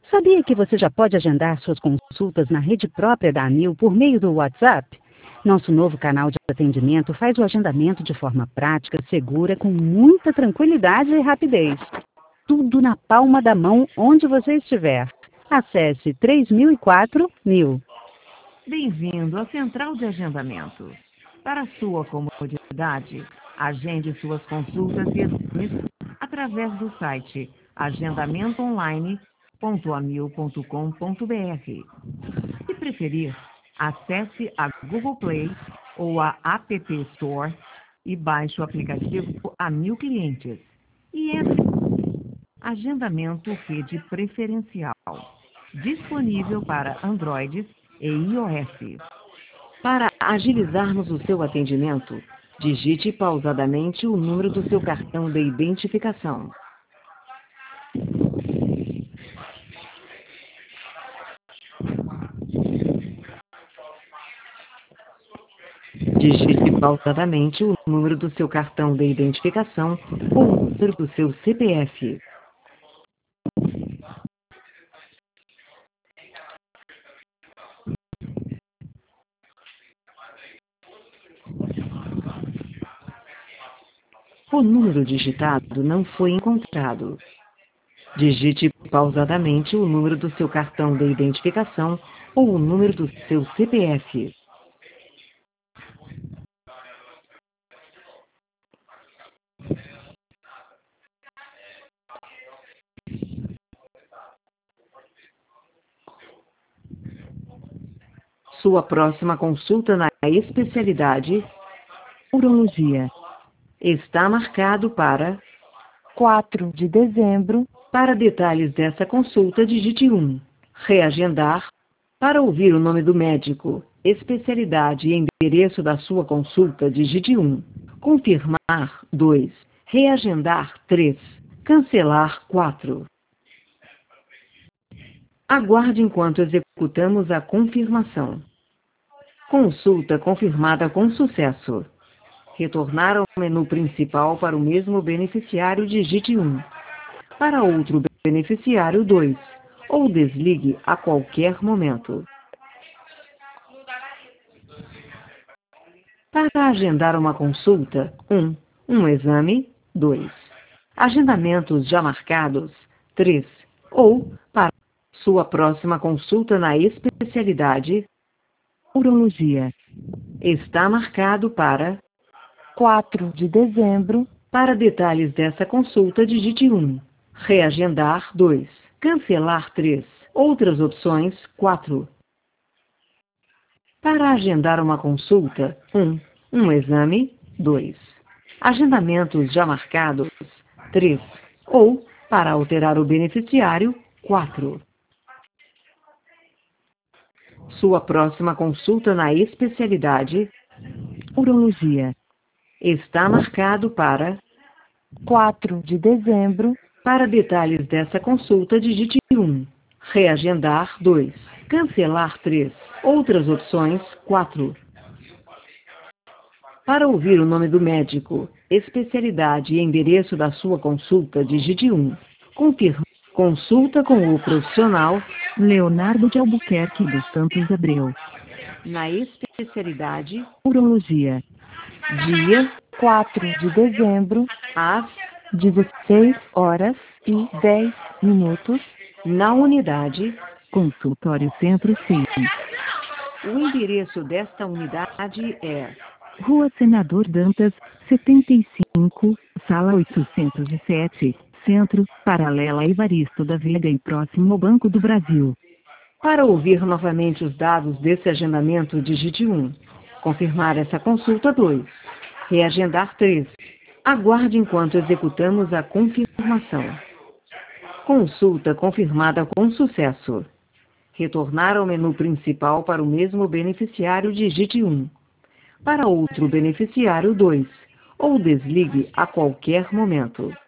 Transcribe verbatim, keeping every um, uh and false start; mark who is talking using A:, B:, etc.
A: Sabia que você já pode agendar suas consultas na rede própria da Amil por meio do WhatsApp? Nosso novo canal de atendimento faz o agendamento de forma prática, segura, com muita tranquilidade e rapidez. Tudo na palma da mão, onde você estiver. Acesse três mil e quatro mil.
B: Bem-vindo à Central de Agendamento. Para sua comodidade, agende suas consultas e exames através do site agendamento online ponto amil ponto com ponto br. Se preferir, acesse a Google Play ou a App Store e baixe o aplicativo Amil Clientes. E entre Agendamento Rede Preferencial, disponível para Androids e iOS. Para agilizarmos o seu atendimento, digite pausadamente o número do seu cartão de identificação. Digite pausadamente o número do seu cartão de identificação ou o número do seu C P F. O número digitado não foi encontrado. Digite pausadamente o número do seu cartão de identificação ou o número do seu C P F. Sua próxima consulta na especialidade Urologia está marcado para quatro de dezembro. Para detalhes dessa consulta, digite um. Reagendar. Para ouvir o nome do médico, especialidade e endereço da sua consulta, digite um. Confirmar, dois. Reagendar, três. Cancelar, quatro. Aguarde enquanto executamos a confirmação. Consulta confirmada com sucesso. Retornar ao menu principal para o mesmo beneficiário, digite um. Para outro beneficiário, dois. Ou desligue a qualquer momento. Para agendar uma consulta, um. Um exame, dois. Agendamentos já marcados, três. Ou, para sua próxima consulta na especialidade Urologia, está marcado para quatro de dezembro. Para detalhes dessa consulta, digite um. Reagendar, dois. Cancelar, três. Outras opções, quatro. Para agendar uma consulta, um. Um exame, dois. Agendamentos já marcados, três. Ou, para alterar o beneficiário, quatro. Sua próxima consulta na especialidade Urologia está marcado para quatro de dezembro. Para detalhes dessa consulta, digite um. Reagendar, dois. Cancelar, três. Outras opções, quatro. Para ouvir o nome do médico, especialidade e endereço da sua consulta, digite um. Confirma. Consulta com o profissional Leonardo de Albuquerque dos Santos Abreu. Na especialidade Urologia. Dia quatro de dezembro, às dezesseis horas e dez minutos, na unidade Consultório Centro Sim. O endereço desta unidade é Rua Senador Dantas, setenta e cinco, Sala oitocentos e sete, Centro, paralela a Evaristo da Veiga e próximo ao Banco do Brasil. Para ouvir novamente os dados desse agendamento, digite um. Confirmar essa consulta, dois. Reagendar, três. Aguarde enquanto executamos a confirmação. Consulta confirmada com sucesso. Retornar ao menu principal para o mesmo beneficiário, digite um. Para outro beneficiário, dois. Ou desligue a qualquer momento.